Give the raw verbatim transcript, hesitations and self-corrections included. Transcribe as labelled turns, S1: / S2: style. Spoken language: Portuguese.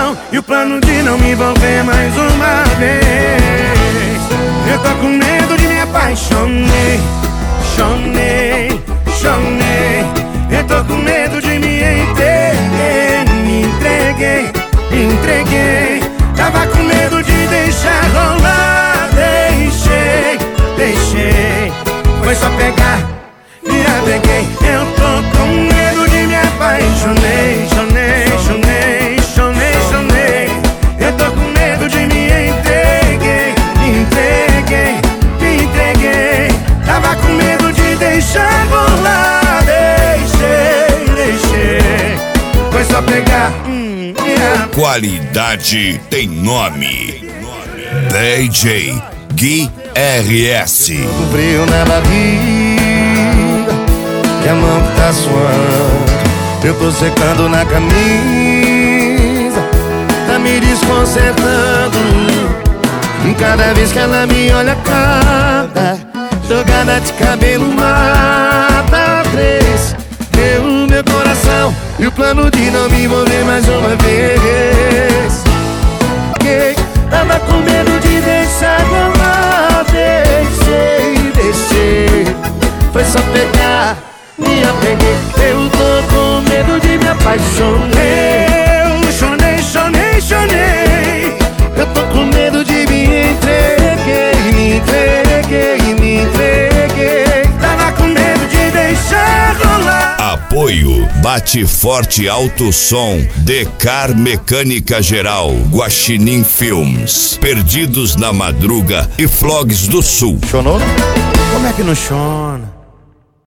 S1: coração e o plano de não me envolver mais uma vez. Eu tô com medo de me apaixonei, chonei, chonei. Eu tô com medo de me entreguei, me entreguei, me entreguei. Tava com medo de deixar rolar, deixei, deixei. Foi só pegar, me apeguei. Eu tô com medo de me apaixonei, chonei, chonei, chonei, chonei. Eu tô com medo de me entreguei, me entreguei, me entreguei. Tava com medo de deixar rolar, deixei, deixei. Foi só pegar, hum, yeah.
S2: Qualidade tem nome. D J Gui R S.
S1: Com frio na barriga e a mão que tá suando, eu tô secando na camisa, tá me desconcertando. Cada vez que ela me olha, cada jogada de cabelo mata três. Deu o meu coração e o plano de não me envolver mais uma vez. Tava com medo de deixar rolar, deixei, deixei. Foi só pegar, me apeguei. Eu tô com medo de me apaixonar. Eu chonei, chonei, chonei. Eu tô com medo de me entreguei, me entreguei, me entreguei. Tava com medo de deixar rolar.
S2: Apoio Bate Forte Alto Som, Decar Mecânica Geral, Guaxinim Filmes, Perdidos na Madruga e Flogs do Sul.
S1: Chonou? Como é que não chona?